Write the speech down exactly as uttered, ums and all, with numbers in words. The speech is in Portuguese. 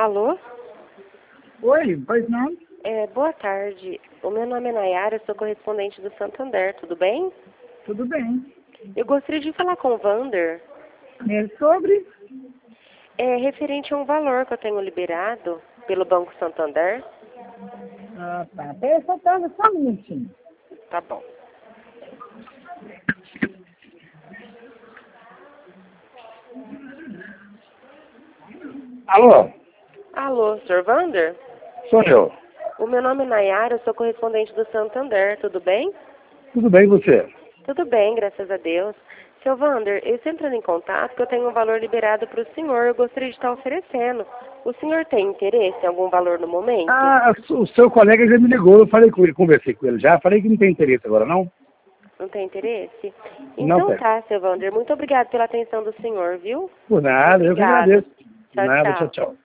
Alô? Oi, pois não? É, boa tarde. O meu nome é Nayara, eu sou correspondente do Santander, tudo bem? Tudo bem. Eu gostaria de falar com o Vander. É sobre? É referente a um valor que eu tenho liberado pelo Banco Santander. Ah, tá. Pera só, tá, só um minutinho. Tá bom. Alô, Alô, senhor Vander? sou eu. O meu nome é Nayara, eu sou correspondente do Santander, tudo bem? Tudo bem, e você? Tudo bem, graças a Deus. Seu Vander, eu estou entrando em contato porque eu tenho um valor liberado para o senhor, eu gostaria de estar oferecendo. O senhor tem interesse em algum valor no momento? Ah, o seu colega já me ligou, eu falei com ele, conversei com ele já, falei que não tem interesse agora, não? Não tem interesse? Não Então tem. tá, seu Vander, muito obrigado pela atenção do senhor, viu? Por nada, eu que Obrigada. agradeço. Tchau, Nada, tchau. tchau, tchau.